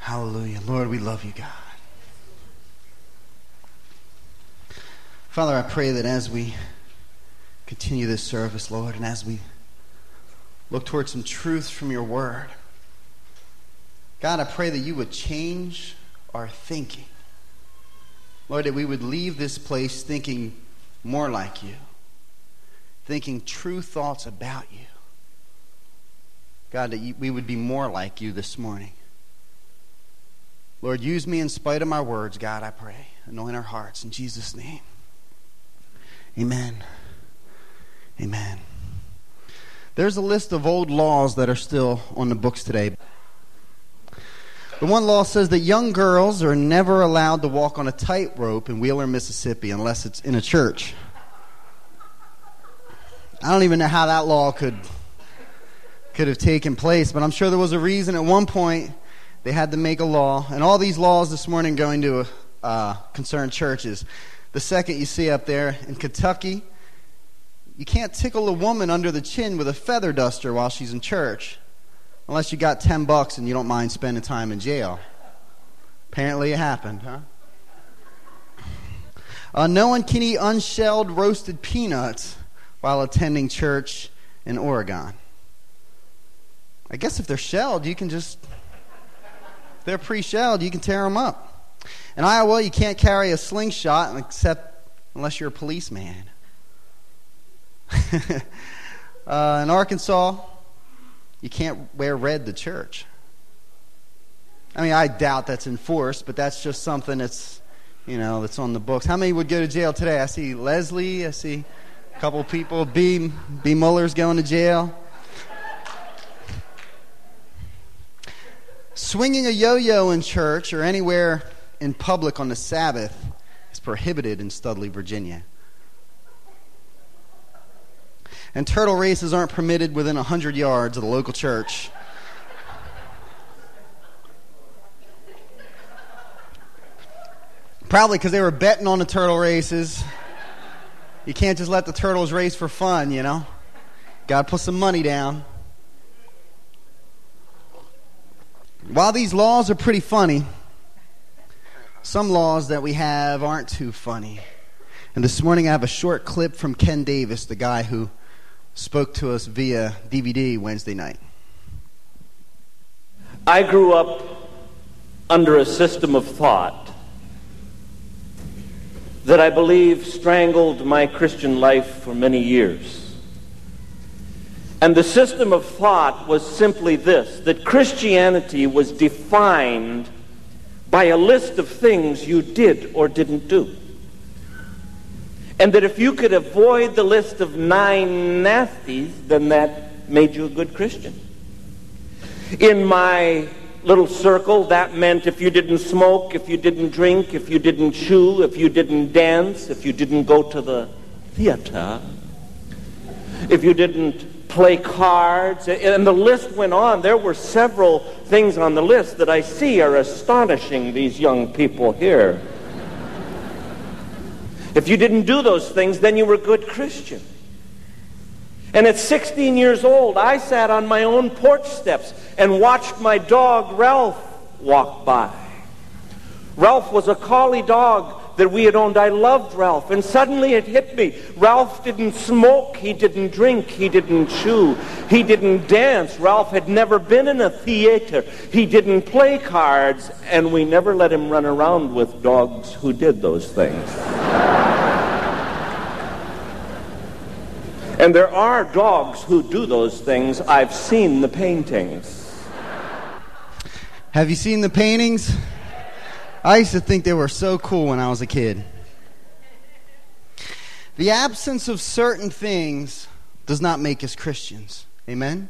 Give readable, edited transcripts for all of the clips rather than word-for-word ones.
Hallelujah. Lord, we love you, God. Father, I pray that as we continue this service, Lord, and as we look towards some truths from your word, God, I pray that you would change our thinking. Lord, that we would leave this place thinking more like you, thinking true thoughts about you. God, that we would be more like you this morning. Lord, use me in spite of my words, God, I pray. Anoint our hearts in Jesus' name. Amen. Amen. There's a list of old laws that are still on the books today. The one law says that young girls are never allowed to walk on a tightrope in Wheeler, Mississippi, unless it's in a church. I don't even know how that law could have taken place, but I'm sure there was a reason at one point they had to make a law. And all these laws this morning going to concern churches. The second you see up there in Kentucky, you can't tickle a woman under the chin with a feather duster while she's in church, unless you got $10 and you don't mind spending time in jail. Apparently it happened, huh? No one can eat unshelled roasted peanuts while attending church in Oregon. I guess if they're shelled, you can just... If they're pre-shelled, you can tear them up. In Iowa, you can't carry a slingshot unless you're a policeman. In Arkansas, you can't wear red to church. I mean, I doubt that's enforced, but that's just something that's on the books. How many would go to jail today? I see Leslie. I see a couple people. B. Muller's going to jail. Swinging a yo-yo in church or anywhere in public on the Sabbath is prohibited in Studley, Virginia. And turtle races aren't permitted within 100 yards of the local church. Probably because they were betting on the turtle races. You can't just let the turtles race for fun, Got to put some money down. While these laws are pretty funny, some laws that we have aren't too funny. And this morning I have a short clip from Ken Davis, the guy who spoke to us via DVD Wednesday night. I grew up under a system of thought that I believe strangled my Christian life for many years. And the system of thought was simply this, that Christianity was defined by a list of things you did or didn't do. And that if you could avoid the list of 9 nasties, then that made you a good Christian. In my little circle, that meant if you didn't smoke, if you didn't drink, if you didn't chew, if you didn't dance, if you didn't go to the theater, if you didn't play cards, and the list went on. There were several things on the list that I see are astonishing these young people here. If you didn't do those things, then you were a good Christian. And at 16 years old, I sat on my own porch steps and watched my dog Ralph walk by. Ralph was a collie dog that we had owned. I loved Ralph, and suddenly it hit me. Ralph didn't smoke, he didn't drink, he didn't chew, he didn't dance. Ralph had never been in a theater, he didn't play cards, and we never let him run around with dogs who did those things. And there are dogs who do those things. I've seen the paintings. Have you seen the paintings? I used to think they were so cool when I was a kid. The absence of certain things does not make us Christians. Amen?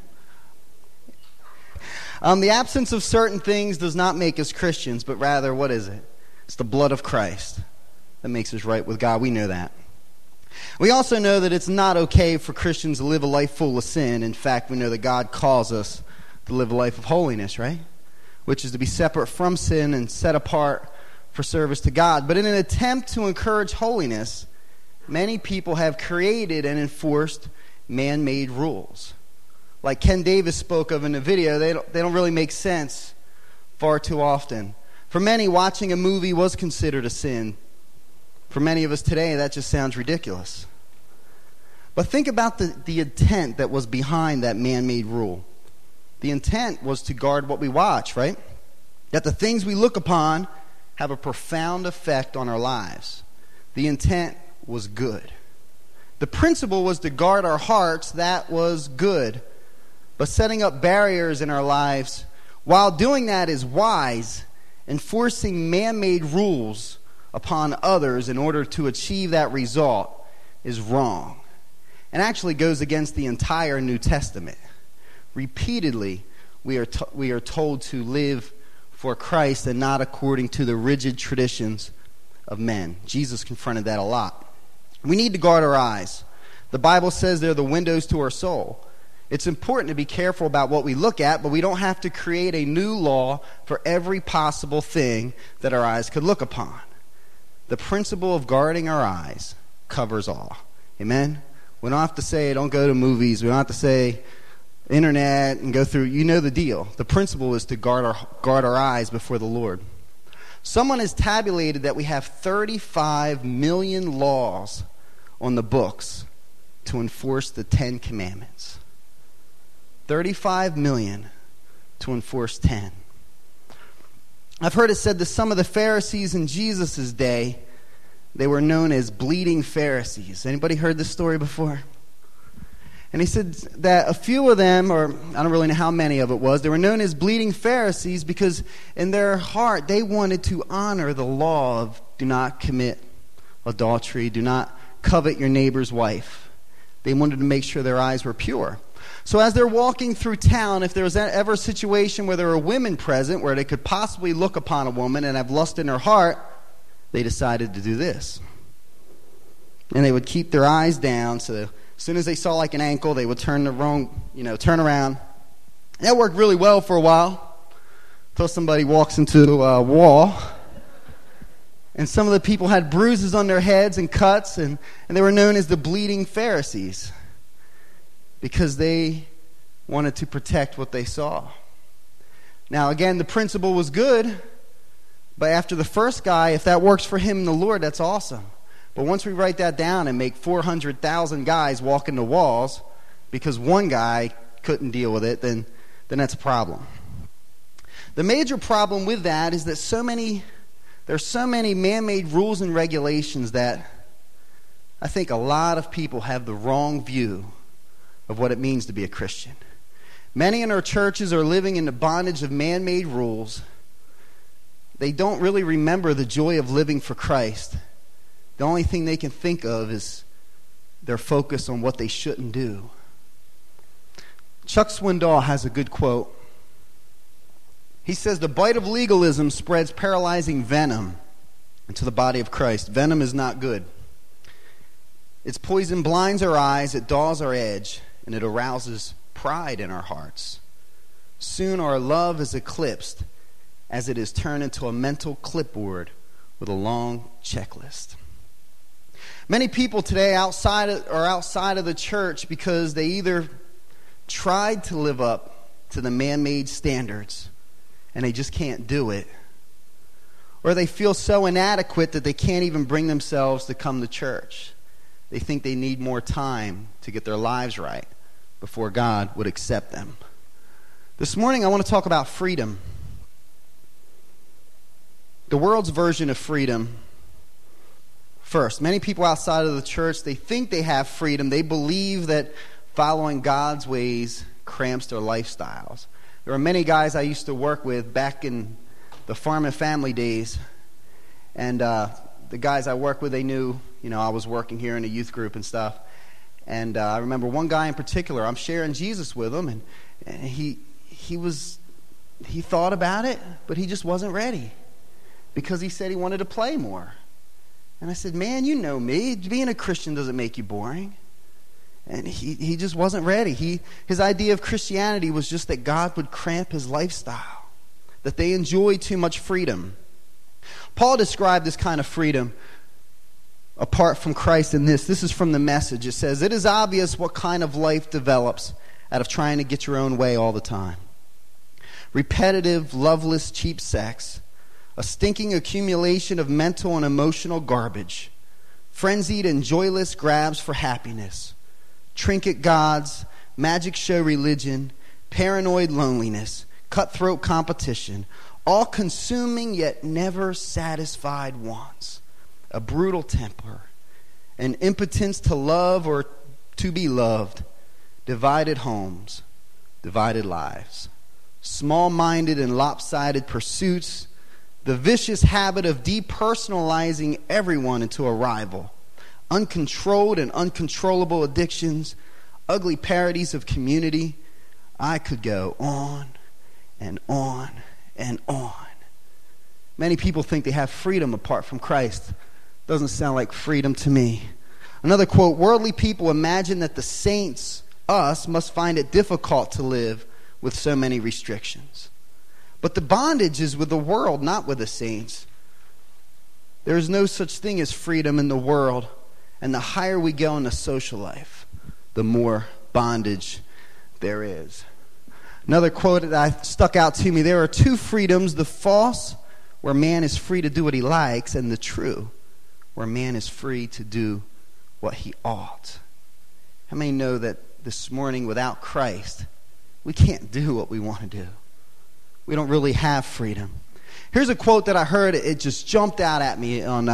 The absence of certain things does not make us Christians, but rather, what is it? It's the blood of Christ that makes us right with God. We know that. We also know that it's not okay for Christians to live a life full of sin. In fact, we know that God calls us to live a life of holiness, right? Which is to be separate from sin and set apart for service to God. But in an attempt to encourage holiness, many people have created and enforced man-made rules. Like Ken Davis spoke of in the video, they don't really make sense far too often. For many, watching a movie was considered a sin. For many of us today, that just sounds ridiculous. But think about the intent that was behind that man-made rule. The intent was to guard what we watch, right? That the things we look upon have a profound effect on our lives. The intent was good. The principle was to guard our hearts. That was good. But setting up barriers in our lives, while doing that is wise, enforcing man-made rules upon others in order to achieve that result is wrong. And actually goes against the entire New Testament. Repeatedly, we are told to live for Christ and not according to the rigid traditions of men. Jesus confronted that a lot. We need to guard our eyes. The Bible says they're the windows to our soul. It's important to be careful about what we look at, but we don't have to create a new law for every possible thing that our eyes could look upon. The principle of guarding our eyes covers all. Amen? We don't have to say, don't go to movies. We don't have to say, internet and go through. You know the deal. The principle is to guard our eyes before the Lord. Someone has tabulated that we have 35 million laws on the books to enforce the 10 Commandments. 35 million to enforce 10. I've heard it said that some of the Pharisees in Jesus' day, they were known as bleeding Pharisees. Anybody heard this story before? And he said that a few of them, or I don't really know how many of it was, they were known as bleeding Pharisees because in their heart they wanted to honor the law of do not commit adultery, do not covet your neighbor's wife. They wanted to make sure their eyes were pure. So as they're walking through town, if there was ever a situation where there were women present, where they could possibly look upon a woman and have lust in their heart, they decided to do this. And they would keep their eyes down, so as soon as they saw like an ankle, they would turn around. That worked really well for a while, until somebody walks into a wall. And some of the people had bruises on their heads and cuts, and they were known as the bleeding Pharisees because they wanted to protect what they saw. Now, again, the principle was good, but after the first guy, if that works for him and the Lord, that's awesome. But once we write that down and make 400,000 guys walk into walls because one guy couldn't deal with it, then that's a problem. The major problem with that is that there's so many man-made rules and regulations that I think a lot of people have the wrong view of what it means to be a Christian. Many in our churches are living in the bondage of man-made rules. They don't really remember the joy of living for Christ. The only thing they can think of is their focus on what they shouldn't do. Chuck Swindoll has a good quote. He says, "The bite of legalism spreads paralyzing venom into the body of Christ. Venom is not good. Its poison blinds our eyes, it dulls our edge, and it arouses pride in our hearts. Soon our love is eclipsed as it is turned into a mental clipboard with a long checklist." Many people today are outside of the church because they either tried to live up to the man-made standards and they just can't do it, or they feel so inadequate that they can't even bring themselves to come to church. They think they need more time to get their lives right before God would accept them. This morning I want to talk about freedom. The world's version of freedom. First, many people outside of the church, they think they have freedom. They believe that following God's ways cramps their lifestyles. There are many guys I used to work with back in the farm and family days. And the guys I worked with, they knew, I was working here in a youth group and stuff. And I remember one guy in particular, I'm sharing Jesus with him, and he thought about it, but he just wasn't ready because he said he wanted to play more. And I said, "Man, you know me. Being a Christian doesn't make you boring." And he just wasn't ready. His idea of Christianity was just that God would cramp his lifestyle, that they enjoyed too much freedom. Paul described this kind of freedom apart from Christ in this. This is from the Message. It says, "It is obvious what kind of life develops out of trying to get your own way all the time. repetitive, loveless, cheap sex, a stinking accumulation of mental and emotional garbage, frenzied and joyless grabs for happiness, trinket gods, magic show religion, paranoid loneliness, cutthroat competition, all-consuming yet never satisfied wants, a brutal temper, an impotence to love or to be loved, divided homes, divided lives, small-minded and lopsided pursuits, the vicious habit of depersonalizing everyone into a rival, uncontrolled and uncontrollable addictions, ugly parodies of community. I could go on and on and on. Many people think they have freedom apart from Christ. Doesn't sound like freedom to me. Another quote, worldly people imagine that the saints, us, must find it difficult to live with so many restrictions. But the bondage is with the world, not with the saints. There is no such thing as freedom in the world. And the higher we go in the social life, the more bondage there is. Another quote that stuck out to me, there are two freedoms, the false, where man is free to do what he likes, and the true, where man is free to do what he ought. How many know that this morning without Christ, we can't do what we want to do? We don't really have freedom. Here's a quote that I heard. It just jumped out at me on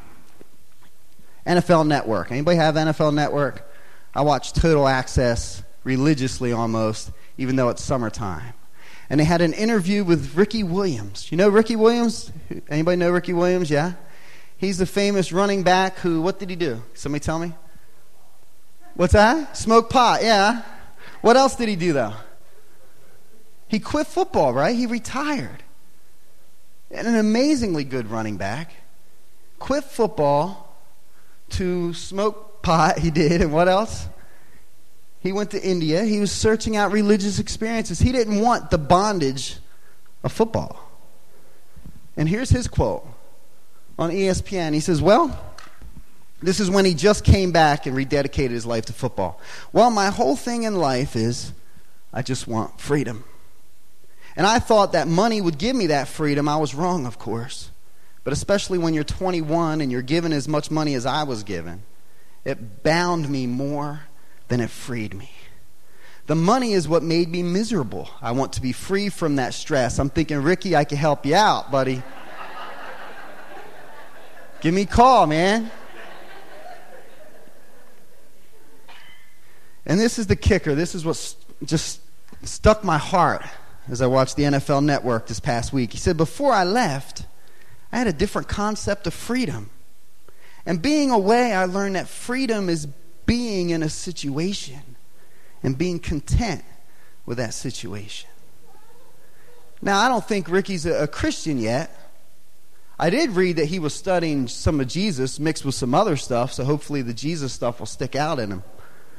NFL Network. Anybody have NFL Network? I watch Total Access religiously almost, even though it's summertime. And they had an interview with Ricky Williams. You know Ricky Williams? Anybody know Ricky Williams? Yeah? He's the famous running back who, what did he do? Somebody tell me? What's that? Smoke pot, yeah. What else did he do, though? He quit football, right? He retired. And an amazingly good running back. Quit football to smoke pot, he did. And what else? He went to India. He was searching out religious experiences. He didn't want the bondage of football. And here's his quote on ESPN. He says, well, this is when he just came back and rededicated his life to football. Well, my whole thing in life is I just want freedom. And I thought that money would give me that freedom. I was wrong, of course. But especially when you're 21 and you're given as much money as I was given, it bound me more than it freed me. The money is what made me miserable. I want to be free from that stress. I'm thinking, Ricky, I can help you out, buddy. Give me a call, man. And this is the kicker. This is what just stuck my heart as I watched the NFL Network this past week. He said, before I left, I had a different concept of freedom. And being away, I learned that freedom is being in a situation and being content with that situation. Now, I don't think Ricky's a Christian yet. I did read that he was studying some of Jesus mixed with some other stuff, so hopefully the Jesus stuff will stick out in him.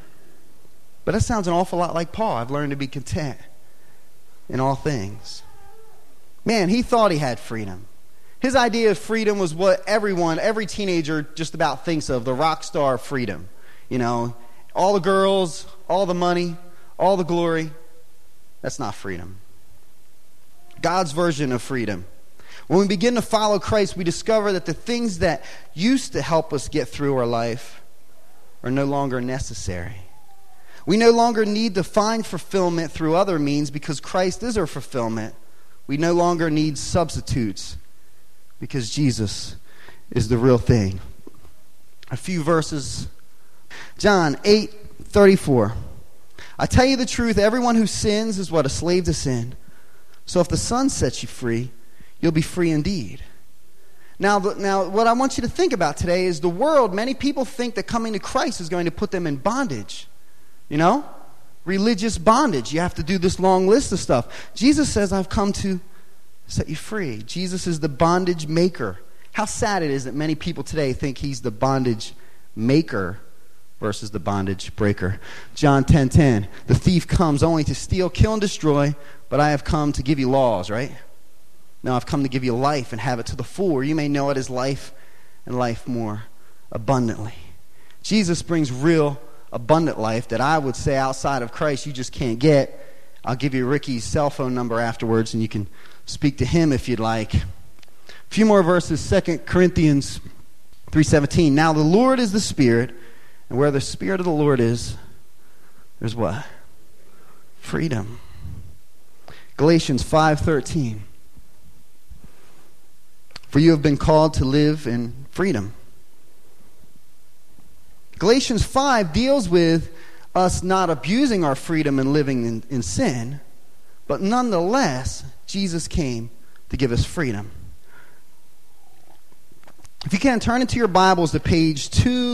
But that sounds an awful lot like Paul. I've learned to be content in all things. Man, he thought he had freedom. His idea of freedom was what every teenager just about thinks of, the rock star freedom. You know, all the girls, all the money, all the glory. That's not freedom. God's version of freedom. When we begin to follow Christ, we discover that the things that used to help us get through our life are no longer necessary. We no longer need to find fulfillment through other means because Christ is our fulfillment. We no longer need substitutes because Jesus is the real thing. A few verses. John 8:34. I tell you the truth, everyone who sins is what? A slave to sin. So if the Son sets you free, you'll be free indeed. Now, what I want you to think about today is the world. Many people think that coming to Christ is going to put them in bondage. You know? Religious bondage. You have to do this long list of stuff. Jesus says, I've come to set you free. Jesus is the bondage maker. How sad it is that many people today think he's the bondage maker versus the bondage breaker. John 10:10. The thief comes only to steal, kill, and destroy, but I have come to give you laws, right? No, I've come to give you life and have it to the full, or you may know it as life and life more abundantly. Jesus brings real abundant life that I would say outside of Christ you just can't get. I'll give you Ricky's cell phone number afterwards, and you can speak to him if you'd like. A few more verses, 2 Corinthians 3:17. Now the Lord is the Spirit, and where the Spirit of the Lord is, there's what? Freedom. Galatians 5:13. For you have been called to live in freedom. Galatians 5 deals with us not abusing our freedom and living in sin, but nonetheless, Jesus came to give us freedom. If you can, turn into your Bibles to page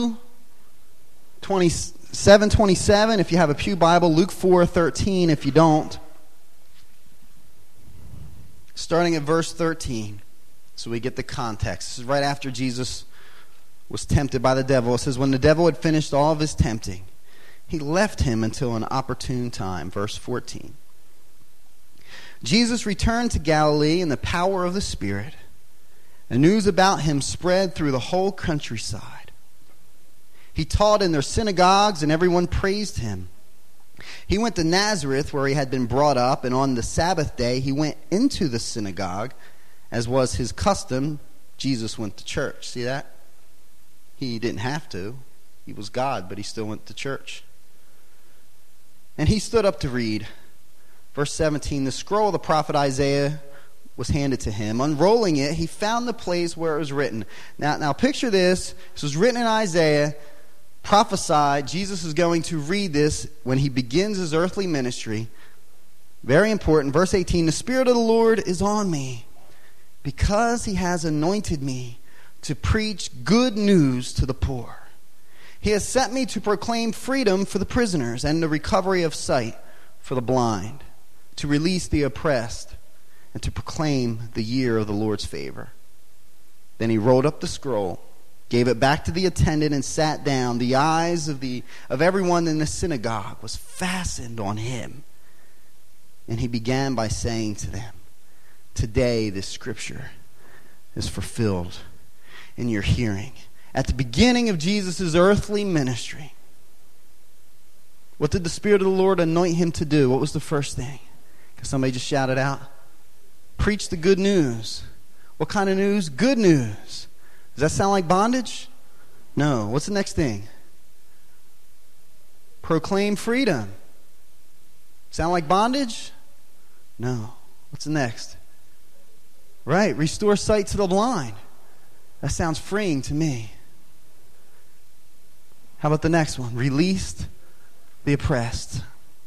727 if you have a pew Bible, Luke 4:13 if you don't. Starting at verse 13, so we get the context. This is right after Jesus was tempted by the devil. It says, when the devil had finished all of his tempting, he left him until an opportune time. Verse 14. Jesus returned to Galilee in the power of the Spirit, and news about him spread through the whole countryside. He taught in their synagogues, and everyone praised him. He went to Nazareth, where he had been brought up, and on the Sabbath day he went into the synagogue. As was his custom, Jesus went to church. See that? He didn't have to. He was God, but he still went to church. And he stood up to read. Verse 17, the scroll of the prophet Isaiah was handed to him. Unrolling it, he found the place where it was written. Now picture this. This was written in Isaiah, prophesied. Jesus is going to read this when he begins his earthly ministry. Very important. Verse 18, the Spirit of the Lord is on me, because he has anointed me to preach good news to the poor. He has sent me to proclaim freedom for the prisoners and the recovery of sight for the blind, to release the oppressed, and to proclaim the year of the Lord's favor. Then he rolled up the scroll, gave it back to the attendant, and sat down. The eyes of everyone in the synagogue was fastened on him. And he began by saying to them, today this scripture is fulfilled in your hearing. At the beginning of Jesus' earthly ministry, what did the Spirit of the Lord anoint him to do? What was the first thing? Can somebody just shout it out? Preach the good news. What kind of news? Good news. Does that sound like bondage? No. What's the next thing? Proclaim freedom. Sound like bondage? No. What's the next? Right. Restore sight to the blind. That sounds freeing to me. How about the next one? Released the oppressed.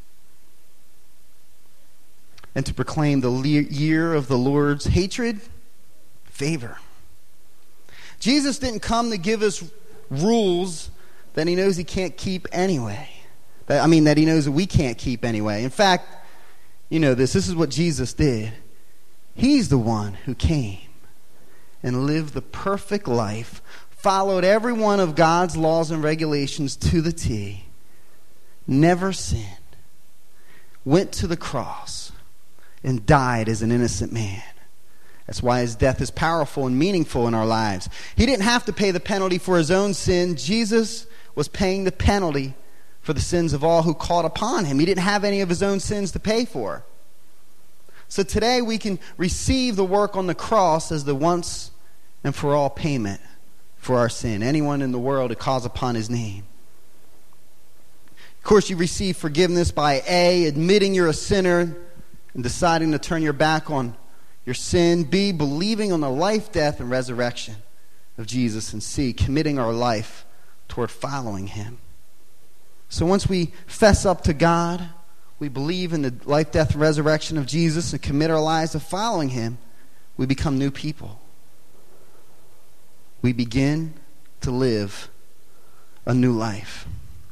And to proclaim the year of the Lord's hatred, favor. Jesus didn't come to give us rules that he knows he can't keep anyway. That he knows that we can't keep anyway. In fact, you know this is what Jesus did. He's the one who came and lived the perfect life, followed every one of God's laws and regulations to the T, never sinned, went to the cross, and died as an innocent man. That's why his death is powerful and meaningful in our lives. He didn't have to pay the penalty for his own sin. Jesus was paying the penalty for the sins of all who called upon him. He didn't have any of his own sins to pay for. So today we can receive the work on the cross as the once and for all payment for our sin. Anyone in the world who calls upon his name. Of course, you receive forgiveness by A, admitting you're a sinner and deciding to turn your back on your sin. B, believing on the life, death, and resurrection of Jesus. And C, committing our life toward following him. So once we fess up to God, we believe in the life, death, and resurrection of Jesus and commit our lives to following him, we become new people. We begin to live a new life.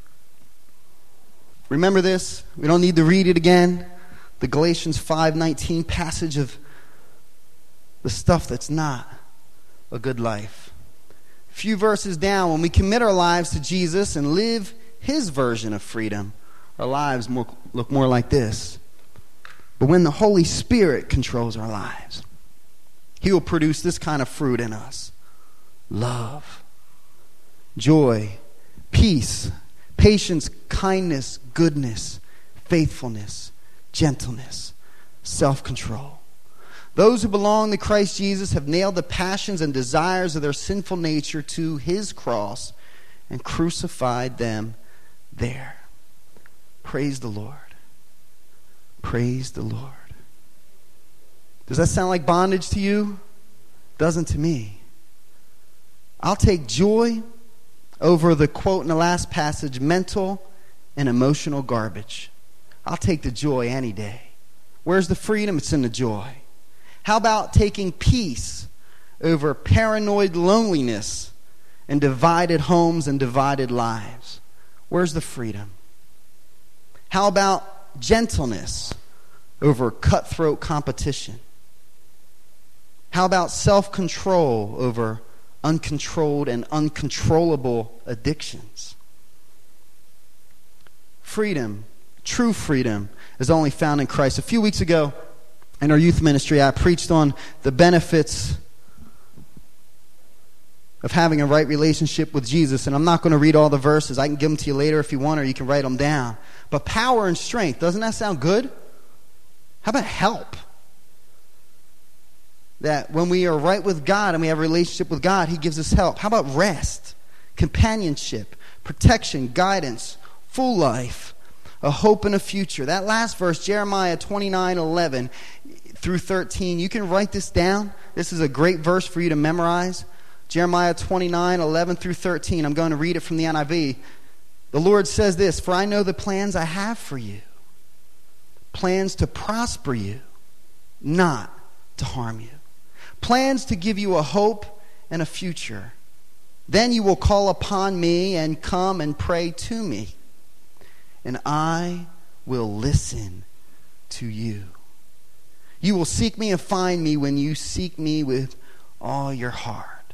Remember this. We don't need to read it again. The Galatians 5:19 passage of the stuff that's not a good life. A few verses down, when we commit our lives to Jesus and live his version of freedom, our lives look more like this. But when the Holy Spirit controls our lives, he will produce this kind of fruit in us: love, joy, peace, patience, kindness, goodness, faithfulness, gentleness, self-control. Those who belong to Christ Jesus have nailed the passions and desires of their sinful nature to his cross and crucified them there. Praise the Lord. Praise the Lord. Does that sound like bondage to you? Doesn't to me. I'll take joy over the quote in the last passage, mental and emotional garbage. I'll take the joy any day. Where's the freedom? It's in the joy. How about taking peace over paranoid loneliness and divided homes and divided lives? Where's the freedom? How about gentleness over cutthroat competition? How about self-control over uncontrolled and uncontrollable addictions? Freedom, true freedom, is only found in Christ. A few weeks ago in our youth ministry, I preached on the benefits of having a right relationship with Jesus. And I'm not going to read all the verses. I can give them to you later if you want, or you can write them down. But power and strength, doesn't that sound good? How about help? That when we are right with God and we have a relationship with God, he gives us help. How about rest, companionship, protection, guidance, full life, a hope and a future? That last verse, Jeremiah 29:11 through 13, you can write this down. This is a great verse for you to memorize. Jeremiah 29:11 through 13. I'm going to read it from the NIV. The Lord says this, "For I know the plans I have for you, plans to prosper you, not to harm you. Plans to give you a hope and a future. Then you will call upon me and come and pray to me, and I will listen to you. You will seek me and find me when you seek me with all your heart."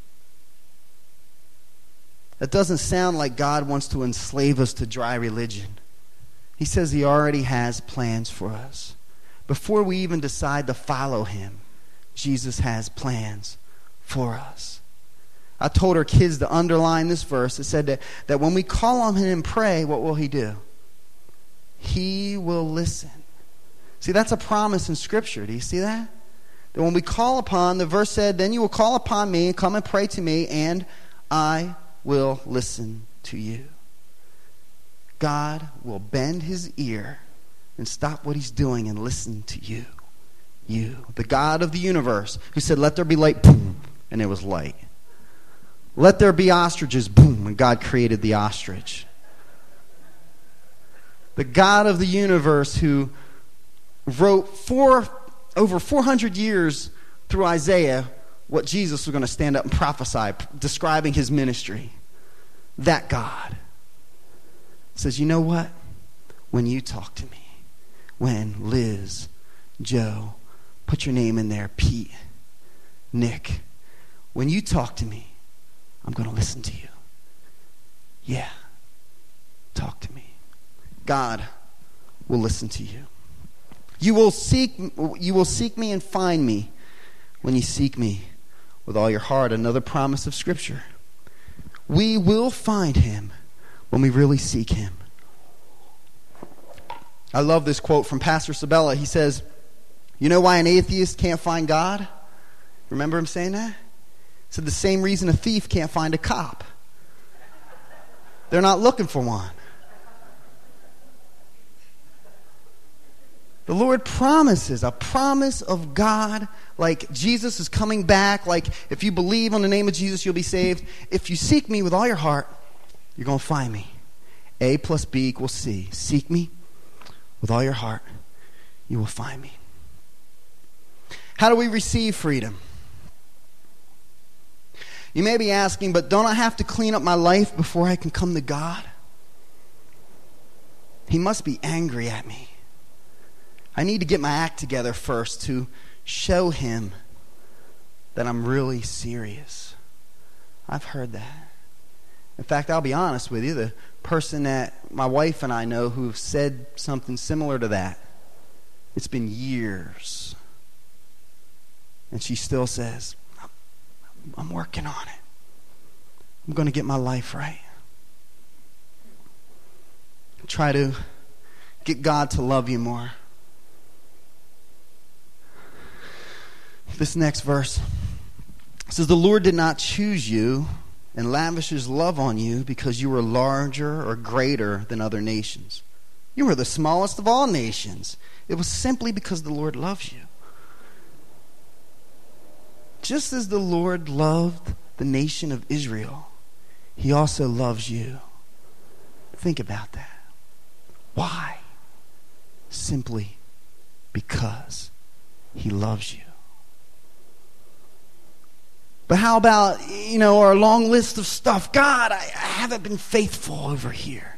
That doesn't sound like God wants to enslave us to dry religion. He says he already has plans for us. Before we even decide to follow him, Jesus has plans for us. I told our kids to underline this verse. It said that when we call on him and pray, what will he do? He will listen. See, that's a promise in Scripture. Do you see that? That when we call upon, the verse said, "Then you will call upon me and come and pray to me, and I will listen to you." God will bend his ear and stop what he's doing and listen to you. You, the God of the universe, who said, "Let there be light," boom, and it was light. "Let there be ostriches," boom, and God created the ostrich. The God of the universe who wrote over 400 years through Isaiah what Jesus was going to stand up and prophesy, describing his ministry. That God says, "You know what? When you talk to me, when Liz, Joe, put your name in there, Pete, Nick, when you talk to me, I'm going to listen to you. Yeah, talk to me." God will listen to you. You will seek me and find me when you seek me with all your heart. Another promise of Scripture. We will find him when we really seek him. I love this quote from Pastor Sabella. He says, "You know why an atheist can't find God?" Remember him saying that? He said the same reason a thief can't find a cop. They're not looking for one. The Lord promises, a promise of God, like Jesus is coming back, like if you believe on the name of Jesus, you'll be saved. If you seek me with all your heart, you're going to find me. A plus B equals C. Seek me with all your heart, you will find me. How do we receive freedom? You may be asking, but don't I have to clean up my life before I can come to God? He must be angry at me. I need to get my act together first to show him that I'm really serious. I've heard that. In fact, I'll be honest with you, the person that my wife and I know who said something similar to that, it's been years. And she still says, "I'm working on it. I'm going to get my life right." Try to get God to love you more. This next verse says, the Lord did not choose you and lavish his love on you because you were larger or greater than other nations. You were the smallest of all nations. It was simply because the Lord loves you. Just as the Lord loved the nation of Israel, he also loves you. Think about that. Why? Simply because he loves you. But how about, our long list of stuff? God, I haven't been faithful over here.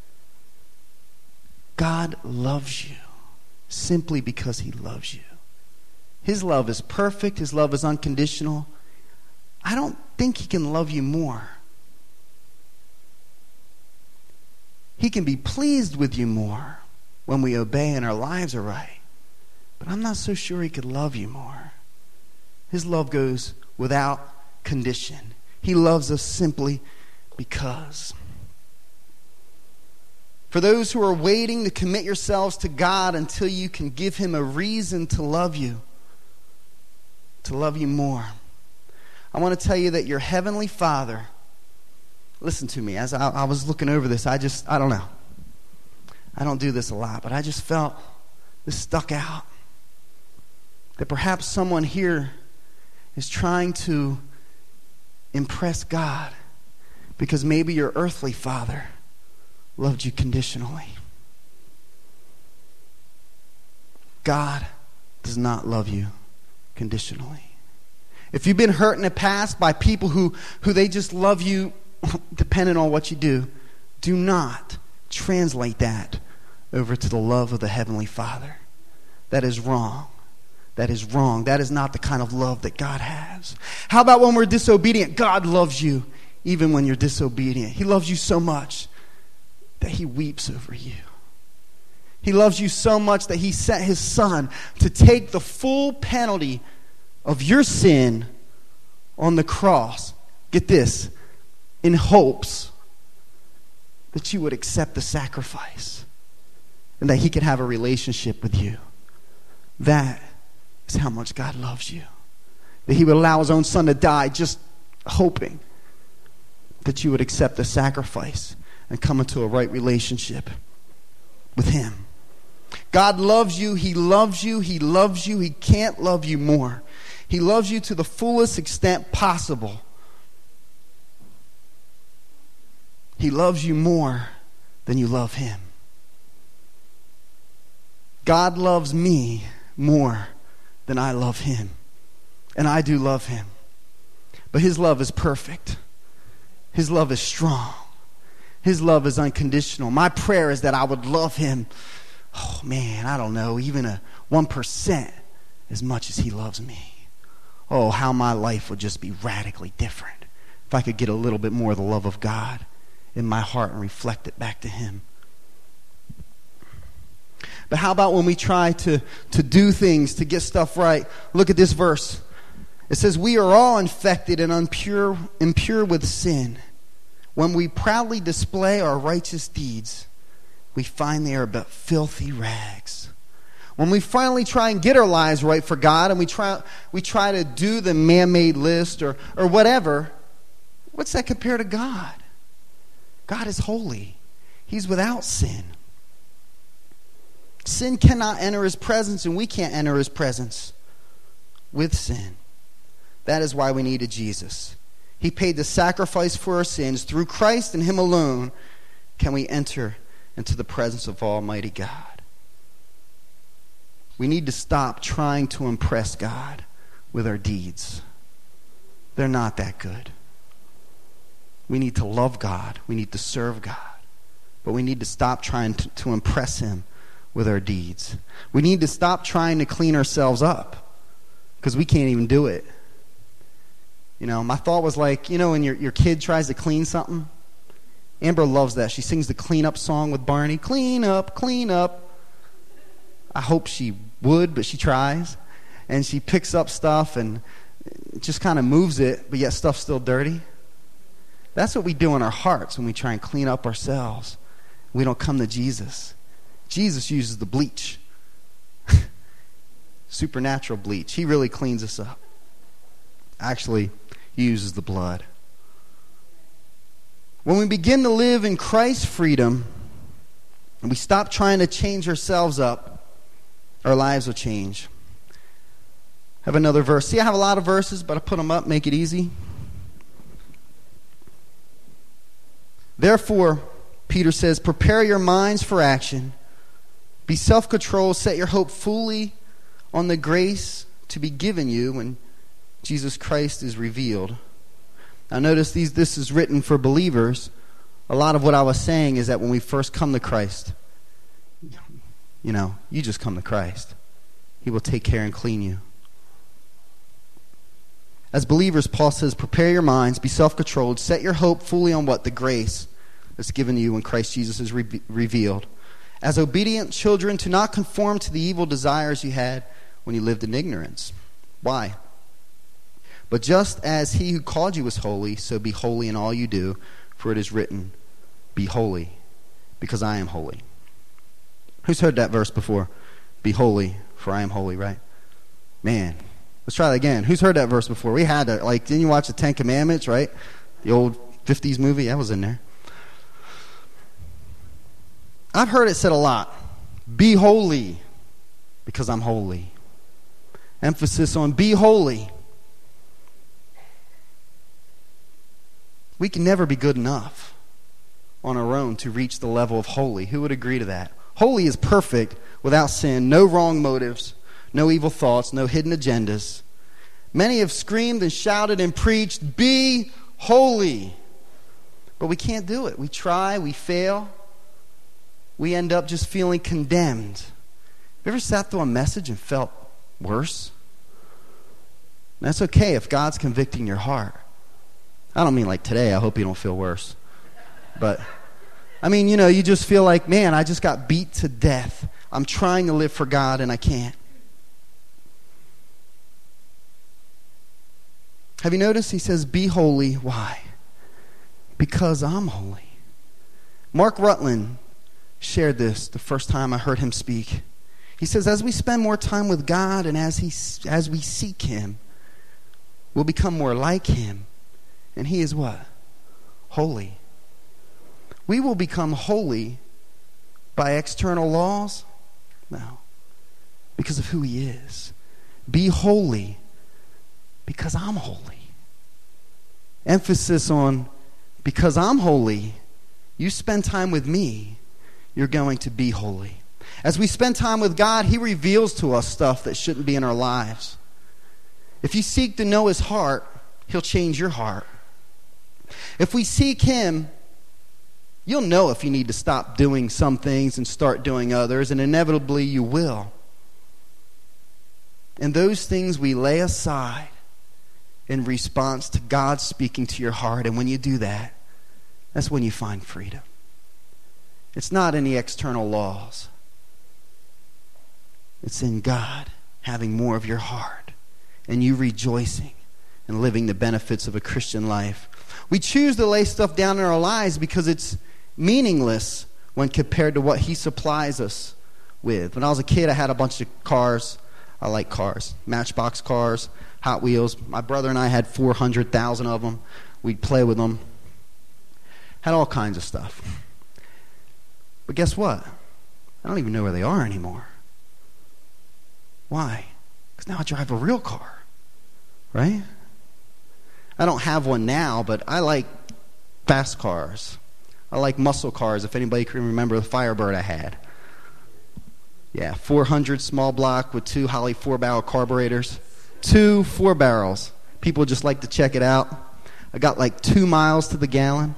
God loves you simply because he loves you. His love is perfect. His love is unconditional. I don't think he can love you more. He can be pleased with you more when we obey and our lives are right. But I'm not so sure he could love you more. His love goes without condition. He loves us simply because. For those who are waiting to commit yourselves to God until you can give him a reason to love you more, I want to tell you that your heavenly Father, listen to me, as I was looking over this, I don't know. I don't do this a lot, but I just felt this stuck out. That perhaps someone here is trying to impress God because maybe your earthly father loved you conditionally. God does not love you conditionally. If you've been hurt in the past by people who they just love you depending on what you do, do not translate that over to the love of the Heavenly Father. That is wrong. That is wrong. That is not the kind of love that God has. How about when we're disobedient? God loves you even when you're disobedient. He loves you so much that he weeps over you. He loves you so much that he sent his son to take the full penalty of your sin on the cross. Get this, in hopes that you would accept the sacrifice and that he could have a relationship with you. That is how much God loves you. That he would allow his own son to die just hoping that you would accept the sacrifice and come into a right relationship with him. God loves you. He loves you. He loves you. He can't love you more. He loves you to the fullest extent possible. He loves you more than you love him. God loves me more than I love him. And I do love him. But his love is perfect. His love is strong. His love is unconditional. My prayer is that I would love him, I don't know, even a 1% as much as he loves me. Oh, how my life would just be radically different if I could get a little bit more of the love of God in my heart and reflect it back to him. But how about when we try to do things, to get stuff right? Look at this verse. It says, we are all infected and impure with sin. When we proudly display our righteous deeds, we find they are but filthy rags. When we finally try and get our lives right for God and we try to do the man-made list or whatever, what's that compared to God? God is holy. He's without sin. Sin cannot enter his presence, and we can't enter his presence with sin. That is why we needed Jesus. He paid the sacrifice for our sins. Through Christ and him alone can we enter into the presence of Almighty God. We need to stop trying to impress God with our deeds. They're not that good. We need to love God. We need to serve God. But we need to stop trying to impress him with our deeds. We need to stop trying to clean ourselves up because we can't even do it. My thought was like, when your kid tries to clean something. Amber loves that. She sings the clean up song with Barney. Clean up, clean up. I hope she would, but she tries. And she picks up stuff and just kind of moves it, but yet stuff's still dirty. That's what we do in our hearts when we try and clean up ourselves. We don't come to Jesus. Jesus uses the bleach. supernatural bleach. He really cleans us up. Actually, he uses the blood. When we begin to live in Christ's freedom, and we stop trying to change ourselves up, our lives will change. I have another verse. See, I have a lot of verses, but I put them up, make it easy. Therefore, Peter says, prepare your minds for action. Be self-controlled. Set your hope fully on the grace to be given you when Jesus Christ is revealed. Now notice this is written for believers. A lot of what I was saying is that when we first come to Christ, you just come to Christ. He will take care and clean you. As believers, Paul says, prepare your minds, be self-controlled, set your hope fully on what? The grace that's given you when Christ Jesus is revealed. As obedient children, to not conform to the evil desires you had when you lived in ignorance. Why? But just as he who called you is holy, so be holy in all you do, for it is written, be holy, because I am holy. Who's heard that verse before? Be holy, for I am holy, right? Man, let's try that again. Who's heard that verse before? We had that. Didn't you watch the Ten Commandments, right? The old 50s movie, that was in there. I've heard it said a lot. Be holy, because I'm holy. Emphasis on be holy. We can never be good enough on our own to reach the level of holy. Who would agree to that? Holy is perfect, without sin, no wrong motives, no evil thoughts, no hidden agendas. Many have screamed and shouted and preached, be holy. But we can't do it. We try, we fail. We end up just feeling condemned. Have you ever sat through a message and felt worse? And that's okay if God's convicting your heart. I don't mean like today. I hope you don't feel worse. But, you just feel like, man, I just got beat to death. I'm trying to live for God and I can't. Have you noticed? He says, be holy. Why? Because I'm holy. Mark Rutland shared this the first time I heard him speak. He says, as we spend more time with God and as we seek him, we'll become more like him. And he is what? Holy. We will become holy by external laws? No. Because of who he is. Be holy because I'm holy. Emphasis on because I'm holy. You spend time with me, you're going to be holy. As we spend time with God, he reveals to us stuff that shouldn't be in our lives. If you seek to know his heart, he'll change your heart. If we seek him, you'll know if you need to stop doing some things and start doing others, and inevitably you will. And those things we lay aside in response to God speaking to your heart, and when you do that, that's when you find freedom. It's not in the external laws. It's in God having more of your heart and you rejoicing and living the benefits of a Christian life. We choose to lay stuff down in our lives because it's meaningless when compared to what he supplies us with. When I was a kid, I had a bunch of cars. I like cars. Matchbox cars, Hot Wheels. My brother and I had 400,000 of them. We'd play with them. Had all kinds of stuff. But guess what? I don't even know where they are anymore. Why? Because now I drive a real car. Right? I don't have one now, but I like fast cars. I like muscle cars, if anybody can remember the Firebird I had. Yeah, 400 small block with 2 Holley 4-barrel carburetors. 2 4-barrels. People just like to check it out. I got like 2 miles to the gallon.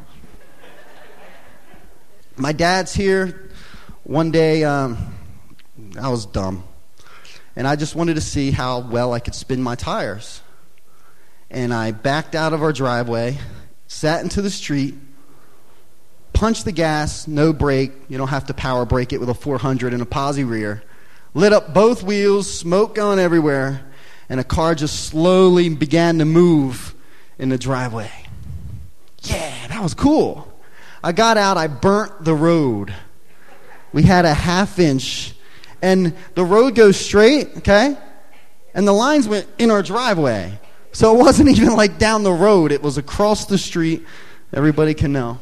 My dad's here. One day, I was dumb. And I just wanted to see how well I could spin my tires. And I backed out of our driveway, sat into the street, punched the gas, no brake. You don't have to power brake it with a 400 and a posi rear. Lit up both wheels, smoke going everywhere, and a car just slowly began to move in the driveway. Yeah, that was cool. I got out, I burnt the road. We had a 1/2 inch, and the road goes straight, okay? And the lines went in our driveway. So it wasn't even like down the road. It was across the street. Everybody can know.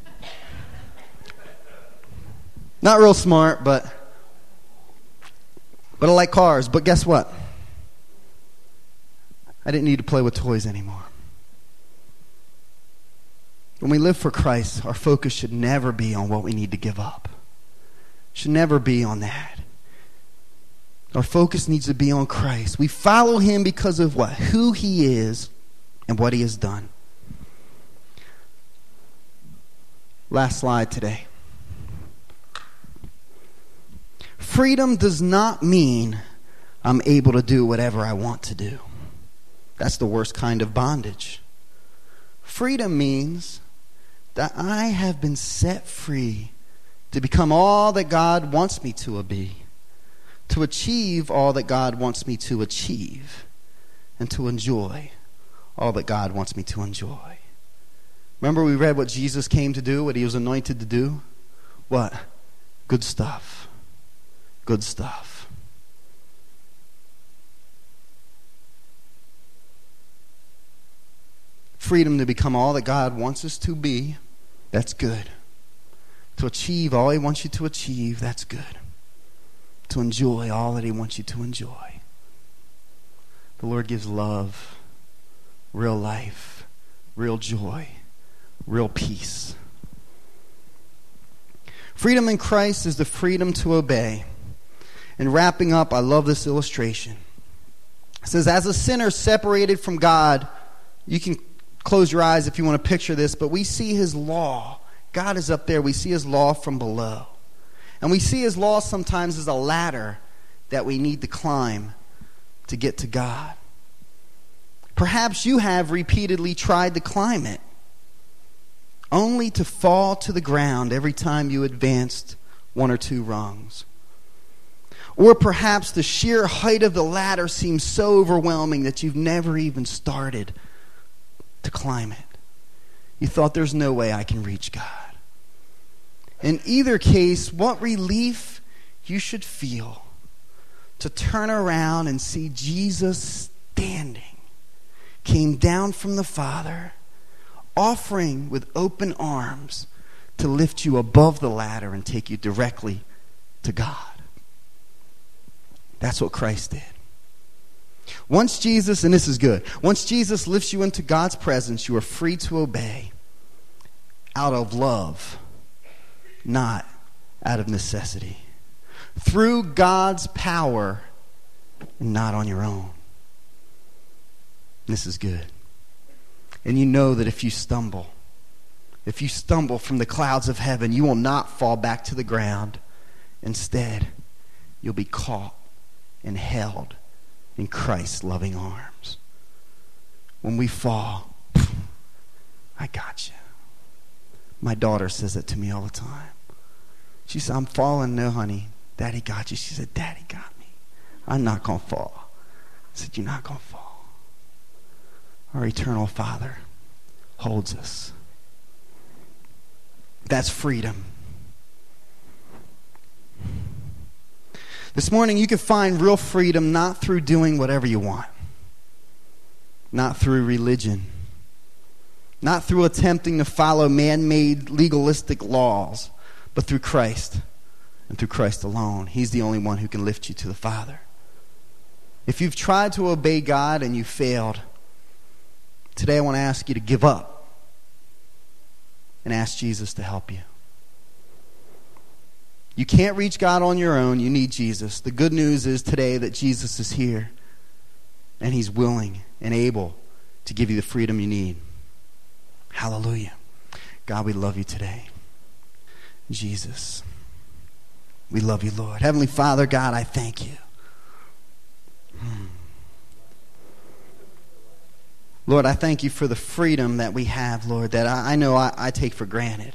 Not real smart, but I like cars. But guess what? I didn't need to play with toys anymore. When we live for Christ, our focus should never be on what we need to give up. Should never be on that. Our focus needs to be on Christ. We follow him because of what? Who he is and what he has done. Last slide today. Freedom does not mean I'm able to do whatever I want to do. That's the worst kind of bondage. Freedom means that I have been set free to become all that God wants me to be, to achieve all that God wants me to achieve, and to enjoy all that God wants me to enjoy. Remember we read what Jesus came to do, what he was anointed to do? What? Good stuff. Good stuff. Freedom to become all that God wants us to be, that's good. To achieve all he wants you to achieve, that's good. To enjoy all that he wants you to enjoy. The Lord gives love, real life, real joy, real peace. Freedom in Christ is the freedom to obey. And wrapping up, I love this illustration. It says, as a sinner separated from God, you can close your eyes if you want to picture this, but we see his law. God is up there. We see his law from below. And we see his law sometimes as a ladder that we need to climb to get to God. Perhaps you have repeatedly tried to climb it, only to fall to the ground every time you advanced one or two rungs. Or perhaps the sheer height of the ladder seems so overwhelming that you've never even started to climb it. You thought, there's no way I can reach God. In either case, what relief you should feel to turn around and see Jesus standing, came down from the Father, offering with open arms to lift you above the ladder and take you directly to God. That's what Christ did. Once Jesus, and this is good, once Jesus lifts you into God's presence, you are free to obey out of love, not out of necessity. Through God's power, and not on your own. This is good. And you know that if you stumble from the clouds of heaven, you will not fall back to the ground. Instead, you'll be caught and held in Christ's loving arms. When we fall, I got you. My daughter says it to me all the time. She said, I'm falling. No, honey. Daddy got you. She said, Daddy got me. I'm not going to fall. I said, you're not going to fall. Our eternal Father holds us. That's freedom. This morning, you can find real freedom not through doing whatever you want, not through religion, not through attempting to follow man-made legalistic laws, but through Christ and through Christ alone. He's the only one who can lift you to the Father. If you've tried to obey God and you failed, today I want to ask you to give up and ask Jesus to help you. You can't reach God on your own. You need Jesus. The good news is today that Jesus is here and he's willing and able to give you the freedom you need. Hallelujah. God, we love you today. Jesus, we love you, Lord. Heavenly Father, God, I thank you. Lord, I thank you for the freedom that we have, Lord, that I know I take for granted.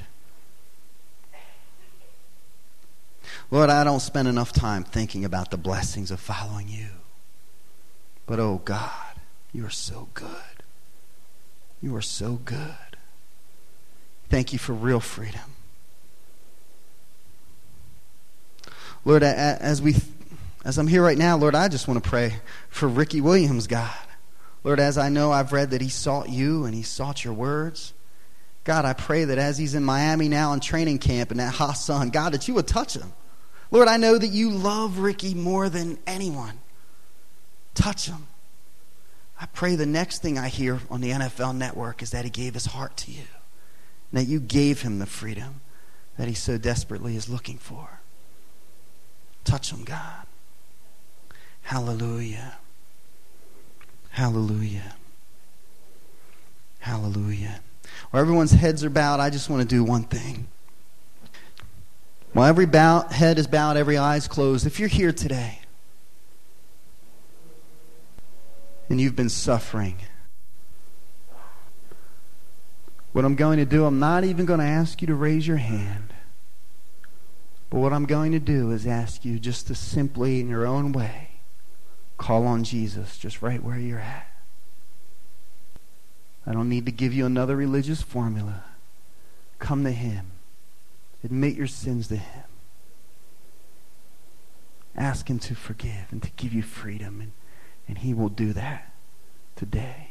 Lord, I don't spend enough time thinking about the blessings of following you. But, oh God, you are so good. You are so good. Thank you for real freedom. Lord, as we As I'm here right now, Lord, I just want to pray for Ricky Williams, God. Lord, as I know, I've read that he sought you and he sought your words. God, I pray that as he's in Miami now in training camp in that hot sun, God, that you would touch him. Lord, I know that you love Ricky more than anyone. Touch him. I pray the next thing I hear on the NFL Network is that he gave his heart to you, and that you gave him the freedom that he so desperately is looking for. Touch him, God. Hallelujah. Hallelujah. Hallelujah. While everyone's heads are bowed, I just want to do one thing. While every head is bowed, every eye is closed, if you're here today and you've been suffering, what I'm going to do, I'm not even going to ask you to raise your hand. But what I'm going to do is ask you just to simply, in your own way, call on Jesus just right where you're at. I don't need to give you another religious formula. Come to him. Admit your sins to him. Ask him to forgive and to give you freedom, and he will do that today.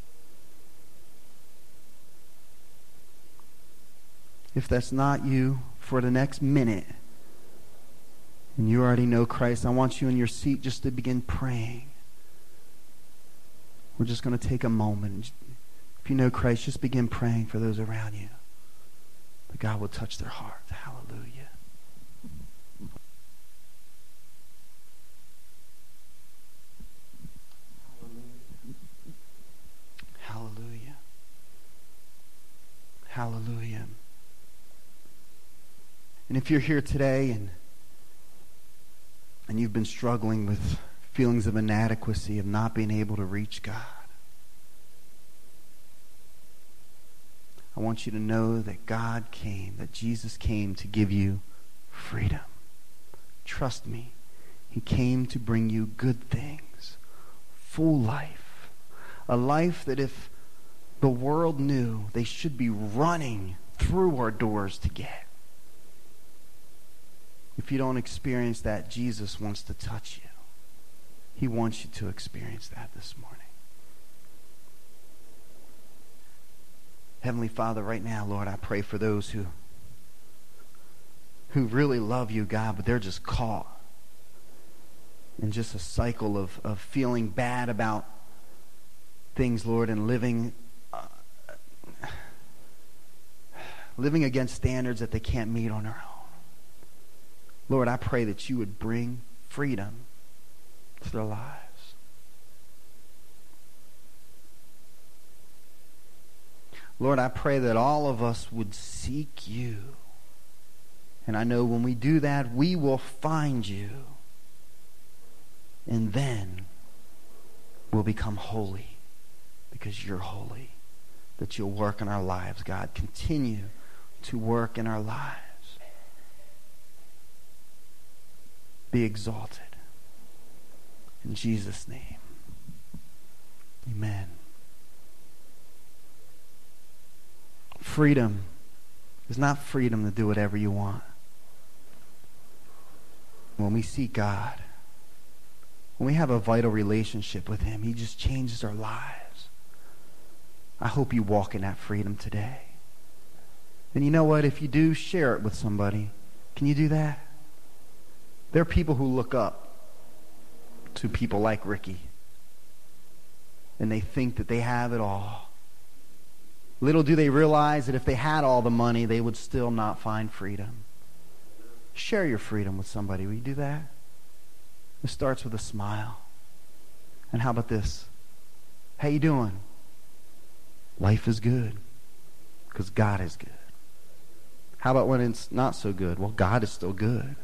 If that's not you, for the next minute, and you already know Christ, I want you in your seat just to begin praying. We're just going to take a moment. If you know Christ, just begin praying for those around you, that God will touch their hearts. Hallelujah. Hallelujah. Hallelujah. And if you're here today and you've been struggling with feelings of inadequacy, of not being able to reach God, I want you to know that God came, that Jesus came to give you freedom. Trust me, he came to bring you good things, full life, a life that if the world knew, they should be running through our doors to get. If you don't experience that, Jesus wants to touch you. He wants you to experience that this morning. Heavenly Father, right now, Lord, I pray for those who really love you, God, but they're just caught in just a cycle of feeling bad about things, Lord, and living against standards that they can't meet on their own. Lord, I pray that you would bring freedom to their lives. Lord, I pray that all of us would seek you. And I know when we do that, we will find you. And then we'll become holy because you're holy. That you'll work in our lives, God. Continue to work in our lives. Be exalted. In Jesus' name. Amen. Freedom is not freedom to do whatever you want. When we seek God, when we have a vital relationship with him, he just changes our lives. I hope you walk in that freedom today. And you know what? If you do, share it with somebody. Can you do that? There are people who look up to people like Ricky, and they think that they have it all. Little do they realize that if they had all the money, they would still not find freedom. Share your freedom with somebody. Will you do that? It starts with a smile. And how about this? How you doing? Life is good because God is good. How about when it's not so good? Well, God is still good.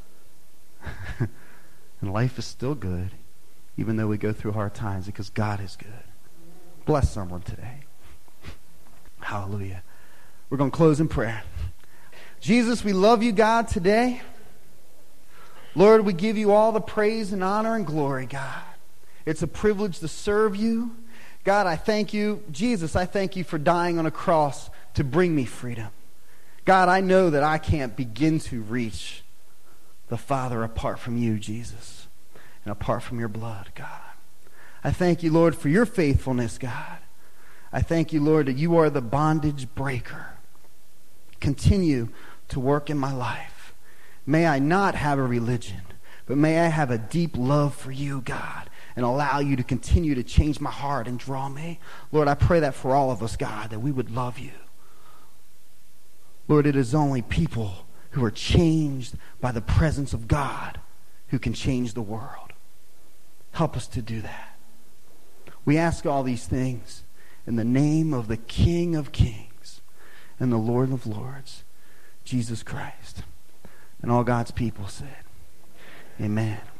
And life is still good even though we go through hard times because God is good. Bless someone today. Hallelujah. We're going to close in prayer. Jesus, we love you, God, today. Lord, we give you all the praise and honor and glory, God. It's a privilege to serve you. God, I thank you. Jesus, I thank you for dying on a cross to bring me freedom. God, I know that I can't begin to reach the Father apart from you, Jesus. and apart from your blood, God. I thank you, Lord, for your faithfulness, God. I thank you, Lord, that you are the bondage breaker. Continue to work in my life. May I not have a religion, but may I have a deep love for you, God, and allow you to continue to change my heart and draw me. Lord, I pray that for all of us, God, that we would love you. Lord, it is only people who are changed by the presence of God who can change the world. Help us to do that. We ask all these things in the name of the King of Kings and the Lord of Lords, Jesus Christ. And all God's people said, amen.